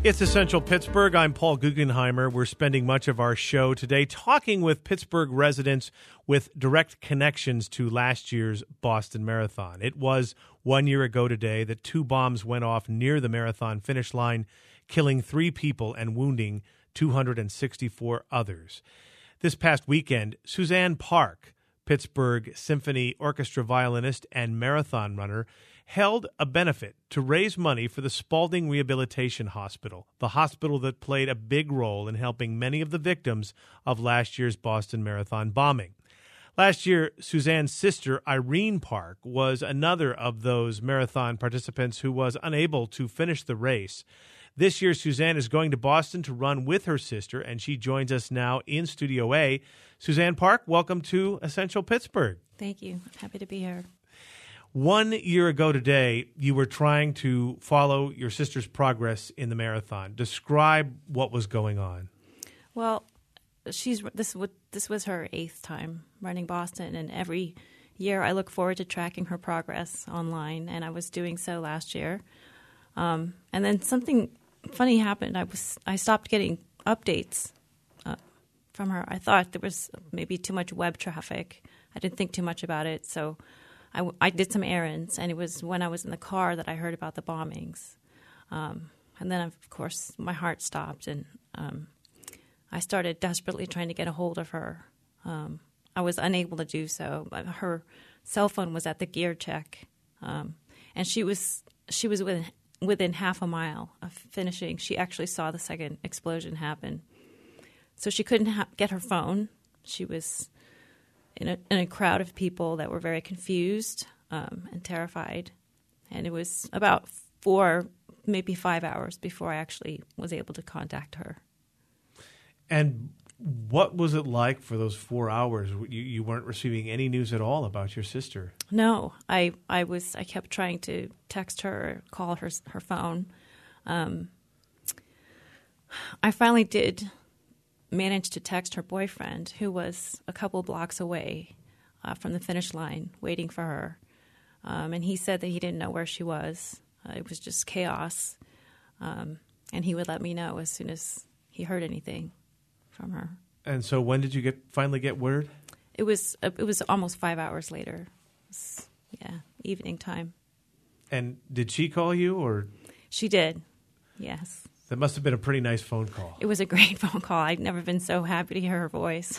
It's Essential Pittsburgh. I'm Paul Guggenheimer. We're spending much of our show today talking with Pittsburgh residents with direct connections to last year's Boston Marathon. It was 1 year ago today that 2 bombs went off near the marathon finish line, killing 3 people and wounding 264 others. This past weekend, Suzanne Park, Pittsburgh Symphony Orchestra violinist and marathon runner, held a benefit to raise money for the Spaulding Rehabilitation Hospital, the hospital that played a big role in helping many of the victims of last year's Boston Marathon bombing. Last year, Suzanne's sister, Irene Park, was another of those marathon participants who was unable to finish the race. This year, Suzanne is going to Boston to run with her sister, and she joins us now in Studio A. Suzanne Park, welcome to Essential Pittsburgh. Thank you. Happy to be here. 1 year ago today, you were trying to follow your sister's progress in the marathon. Describe what was going on. Well, this was her 8th time running Boston, and every year I look forward to tracking her progress online, and I was doing so last year. And then something funny happened. I stopped getting updates from her. I thought there was maybe too much web traffic. I didn't think too much about it, so I did some errands, and it was when I was in the car that I heard about the bombings. And then, of course, my heart stopped, and I started desperately trying to get a hold of her. I was unable to do so. Her cell phone was at the gear check, and she was within half a mile of finishing. She actually saw the second explosion happen. So she couldn't get her phone. She was in a crowd of people that were very confused and terrified. And it was about 4, maybe 5 hours before I actually was able to contact her. And what was it like for those 4 hours? You weren't receiving any news at all about your sister? No, I kept trying to text her, call her phone. I finally did managed to text her boyfriend, who was a couple blocks away from the finish line, waiting for her. And he said that he didn't know where she was. It was just chaos. And he would let me know as soon as he heard anything from her. And so when did you finally get word? It was almost 5 hours later. Evening time. And did she call you, or? She did, yes. That must have been a pretty nice phone call. It was a great phone call. I'd never been so happy to hear her voice.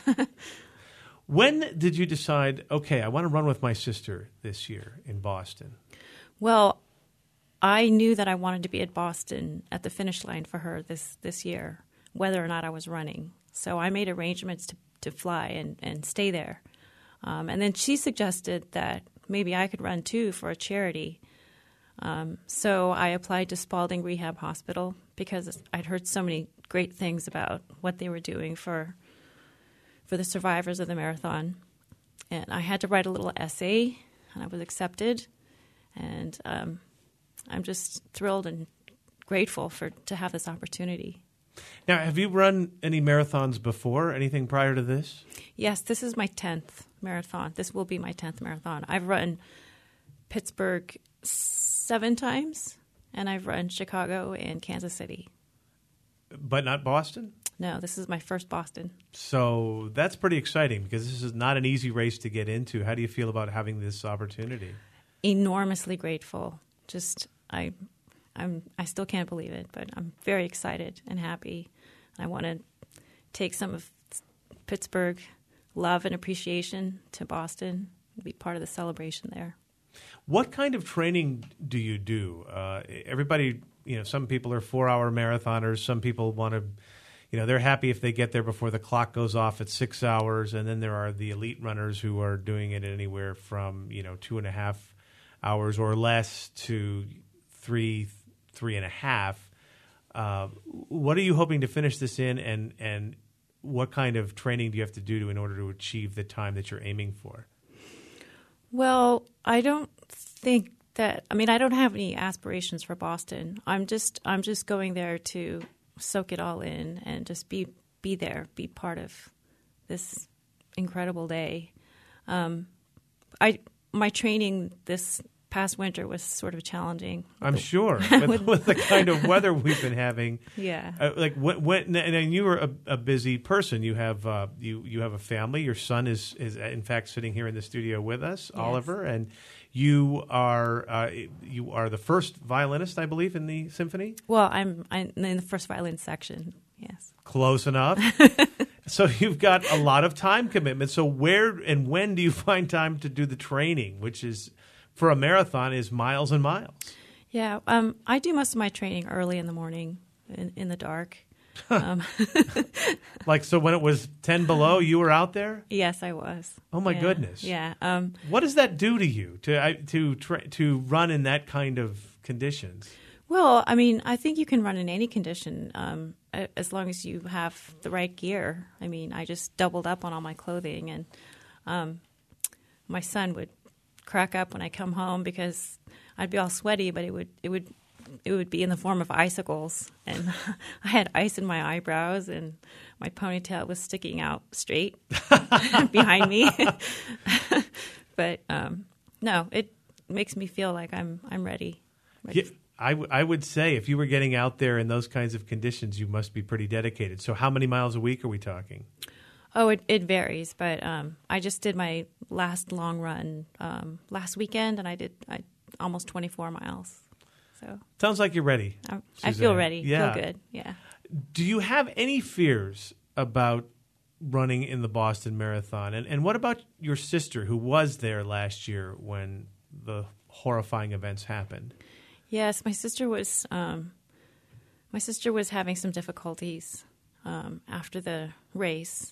When did you decide, okay, I want to run with my sister this year in Boston? Well, I knew that I wanted to be at Boston at the finish line for her this year, whether or not I was running. So I made arrangements to fly and stay there. And then she suggested that maybe I could run too for a charity. So I applied to Spaulding Rehab Hospital because I'd heard so many great things about what they were doing for the survivors of the marathon. And I had to write a little essay, and I was accepted. And I'm just thrilled and grateful to have this opportunity. Now, have you run any marathons before, anything prior to this? Yes, this is my 10th marathon. This will be my 10th marathon. I've run Pittsburgh 7 times, and I've run Chicago and Kansas City. But not Boston? No, this is my first Boston. So that's pretty exciting because this is not an easy race to get into. How do you feel about having this opportunity? Enormously grateful. I still can't believe it, but I'm very excited and happy. I want to take some of Pittsburgh love and appreciation to Boston and be part of the celebration there. What kind of training do you do? Everybody, some people are 4-hour marathoners. Some people want to, they're happy if they get there before the clock goes off at 6 hours. And then there are the elite runners who are doing it anywhere from, 2.5 hours or less to 3.5. What are you hoping to finish this in, and what kind of training do you have to do in order to achieve the time that you're aiming for? Well, I don't think that. I don't have any aspirations for Boston. I'm just going there to soak it all in and just be there, be part of this incredible day. My training this past winter was sort of challenging. I'm sure with the kind of weather we've been having. Yeah. And you were a busy person. You have you have a family. Your son is in fact sitting here in the studio with us, Yes. Oliver, and you are the first violinist, I believe, in the symphony. Well, I'm in the first violin section. Yes. Close enough. So you've got a lot of time commitment. So where and when do you find time to do the training, which is for a marathon is miles and miles? Yeah. I do most of my training early in the morning, in the dark. Like, so when it was 10 below, you were out there? Yes, I was. Oh my Yeah. goodness. Yeah. What does that do to you to run in that kind of conditions? Well, I mean, I think you can run in any condition as long as you have the right gear. I mean, I just doubled up on all my clothing, and my son would crack up when I come home because I'd be all sweaty, but it would be in the form of icicles, and I had ice in my eyebrows, and my ponytail was sticking out straight behind me. But no, it makes me feel like I'm ready. Yeah, I would say if you were getting out there in those kinds of conditions, you must be pretty dedicated. So how many miles a week are we talking? Oh, it varies, but I just did my last long run last weekend, and I almost 24 miles. So Sounds like you're ready. I feel ready. Yeah. Feel good. Yeah. Do you have any fears about running in the Boston Marathon? And what about your sister who was there last year when the horrifying events happened? Yes, my sister was having some difficulties after the race.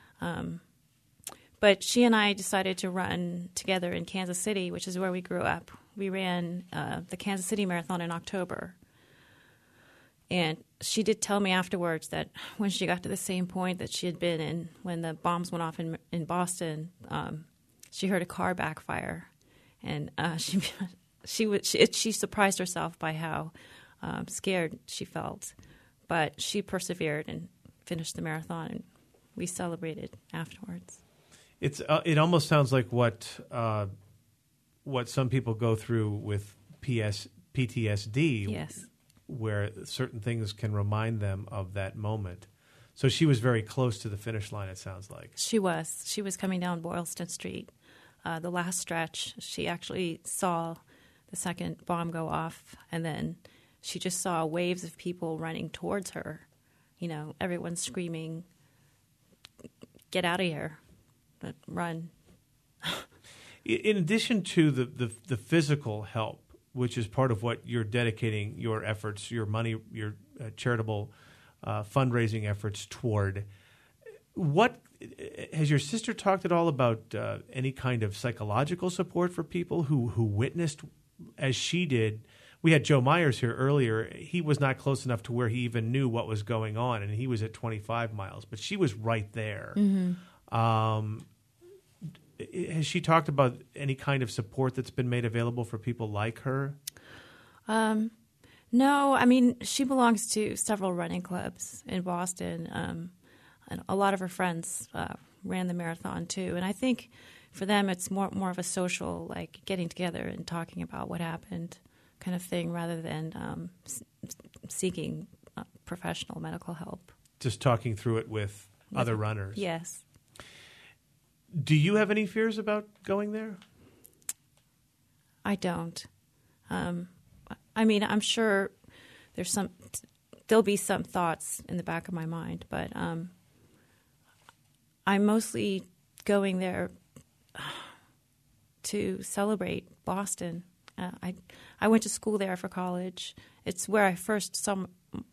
But she and I decided to run together in Kansas City, which is where we grew up. We ran the Kansas City Marathon in October. And she did tell me afterwards that when she got to the same point that she had been in when the bombs went off in Boston, she heard a car backfire. And she surprised herself by how scared she felt. But she persevered and finished the marathon, and we celebrated afterwards. It almost sounds like what some people go through with PTSD. Yes. Where certain things can remind them of that moment. So she was very close to the finish line, it sounds like. She was. She was coming down Boylston Street. The last stretch, she actually saw the second bomb go off, and then she just saw waves of people running towards her. You know, everyone screaming, "Get out of here. Run." In addition to the physical help, which is part of what you're dedicating your efforts, your money, your charitable fundraising efforts toward. What has your sister talked at all about any kind of psychological support for people who witnessed, as she did? We had Joe Myers here earlier. He was not close enough to where he even knew what was going on, and he was at 25 miles, but she was right there. Mm-hmm. Has she talked about any kind of support that's been made available for people like her? No, I mean, she belongs to several running clubs in Boston, and a lot of her friends ran the marathon too. And I think for them it's more of a social, like getting together and talking about what happened kind of thing rather than seeking professional medical help. Just talking through it with other runners. Yes. Do you have any fears about going there? I don't. I mean, I'm sure there'll be some thoughts in the back of my mind, but I'm mostly going there to celebrate Boston. I went to school there for college. It's where I saw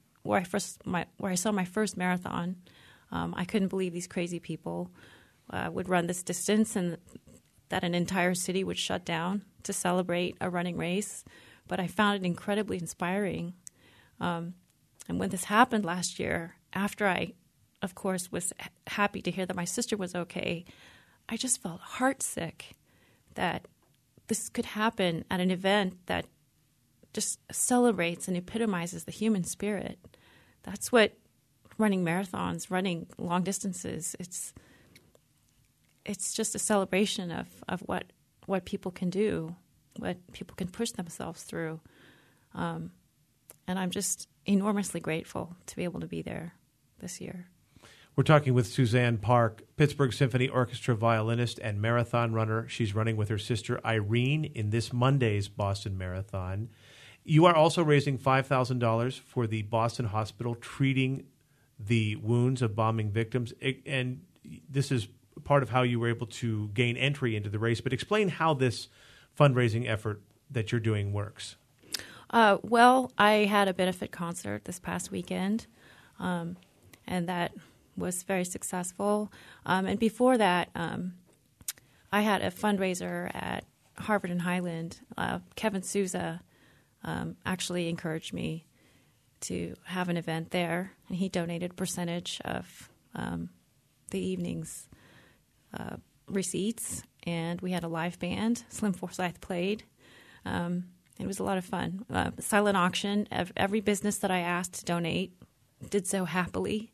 my first marathon. I couldn't believe these crazy people would run this distance and that an entire city would shut down to celebrate a running race. But I found it incredibly inspiring. And when this happened last year, after I, of course, was happy to hear that my sister was okay, I just felt heartsick that this could happen at an event that just celebrates and epitomizes the human spirit. That's what running marathons, running long distances, it's just a celebration of what people can do. people can push themselves through. And I'm just enormously grateful to be able to be there this year. We're talking with Suzanne Park, Pittsburgh Symphony Orchestra violinist and marathon runner. She's running with her sister Irene in this Monday's Boston Marathon. You are also raising $5,000 for the Boston Hospital treating the wounds of bombing victims. And this is part of how you were able to gain entry into the race. But explain how this fundraising effort that you're doing works. Well, I had a benefit concert this past weekend, and that was very successful. And before that, I had a fundraiser at Harvard and Highland. Kevin Souza actually encouraged me to have an event there, and he donated a percentage of the evening's receipts. And we had a live band. Slim Forsyth played. It was a lot of fun. Silent auction. Every business that I asked to donate did so happily.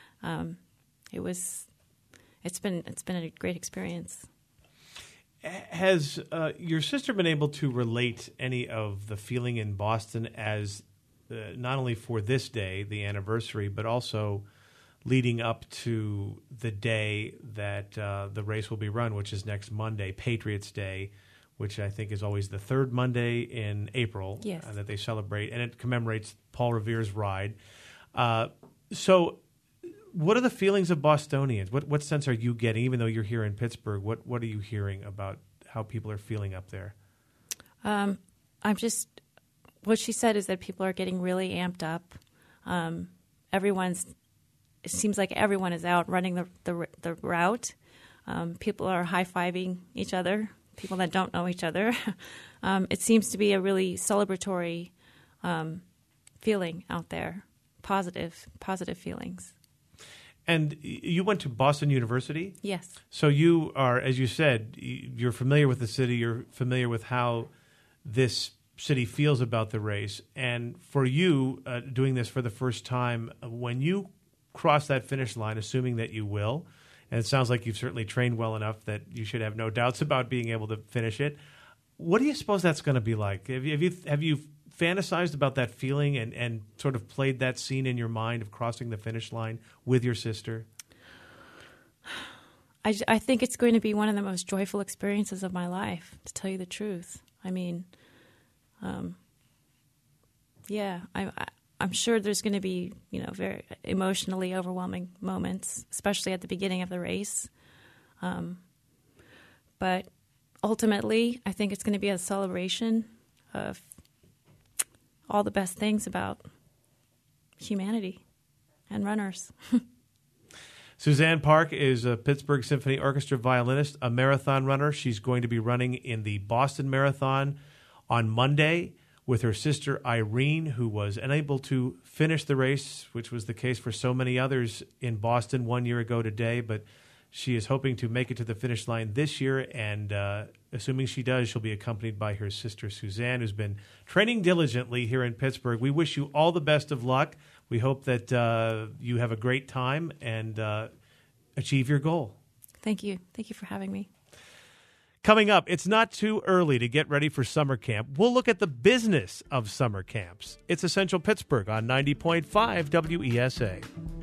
It's been a great experience. Has your sister been able to relate any of the feeling in Boston as not only for this day, the anniversary, but also leading up to the day that the race will be run, which is next Monday, Patriots Day, which I think is always the third Monday in April. Yes. That they celebrate, and it commemorates Paul Revere's ride. So what are the feelings of Bostonians? What sense are you getting, even though you're here in Pittsburgh? What are you hearing about how people are feeling up there? What she said is that people are getting really amped up. It seems like everyone is out running the route. People are high-fiving each other, people that don't know each other. It seems to be a really celebratory feeling out there, positive feelings. And you went to Boston University? Yes. So you are, as you said, you're familiar with the city, you're familiar with how this city feels about the race. And for you, doing this for the first time, when you cross that finish line, assuming that you will, and it sounds like you've certainly trained well enough that you should have no doubts about being able to finish it, what do you suppose that's going to be like? Have you fantasized about that feeling and sort of played that scene in your mind of crossing the finish line with your sister? I think it's going to be one of the most joyful experiences of my life, to tell you the truth. I mean, I'm sure there's going to be, very emotionally overwhelming moments, especially at the beginning of the race. But ultimately, I think it's going to be a celebration of all the best things about humanity and runners. Suzanne Park is a Pittsburgh Symphony Orchestra violinist, a marathon runner. She's going to be running in the Boston Marathon on Monday with her sister Irene, who was unable to finish the race, which was the case for so many others in Boston 1 year ago today. But she is hoping to make it to the finish line this year, and assuming she does, she'll be accompanied by her sister Suzanne, who's been training diligently here in Pittsburgh. We wish you all the best of luck. We hope that you have a great time and achieve your goal. Thank you. Thank you for having me. Coming up, it's not too early to get ready for summer camp. We'll look at the business of summer camps. It's Essential Pittsburgh on 90.5 WESA.